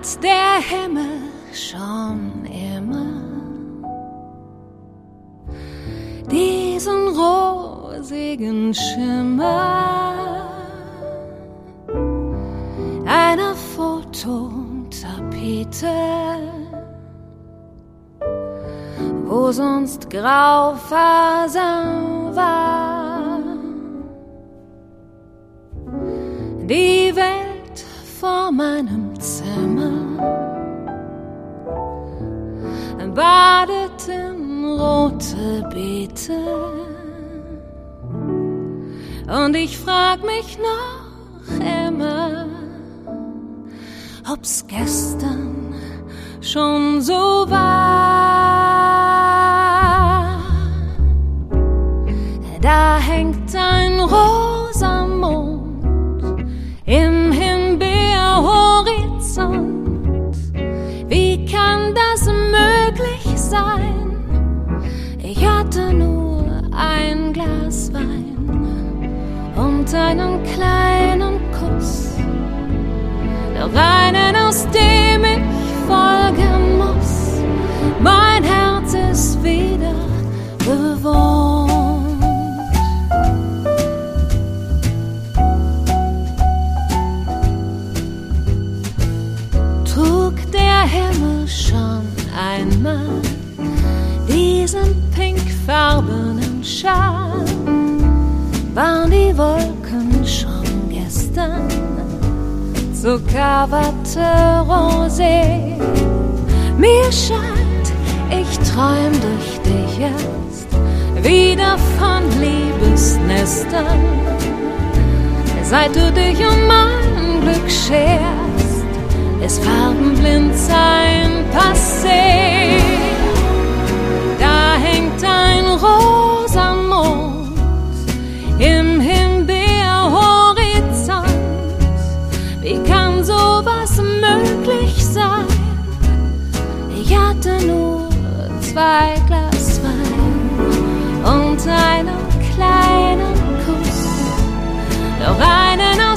hat der Himmel schon immer diesen rosigen Schimmer einer Fototapete, wo sonst Graufaser war. Die Welt vor meinem Zimmer badet in rote Beete, und ich frag mich noch immer, ob's gestern schon so war. Da hängt ein rosa Mond im Himbeerhorizont. Wie kann das möglich sein? Ich hatte nur ein Glas Wein und einen kleinen Kuss, doch einen, aus dem ich folgen muss. Mein Herz ist wieder bewohnt. Trug der Himmel schon einmal diesen pinkfarbenen Schal? Waren die Wolken schon gestern zuckerwatte rosé? Mir scheint, ich träum durch dich jetzt wieder von Liebesnestern. Seit du dich um mein Glück scherst, ist Farbenblindsein passé. Da hängt ein rosa Mond im Himbeerhorizont. Wie kann sowas möglich sein? Ich hatte nur 2 Glas Wein und einen kleinen Kuss, doch einen,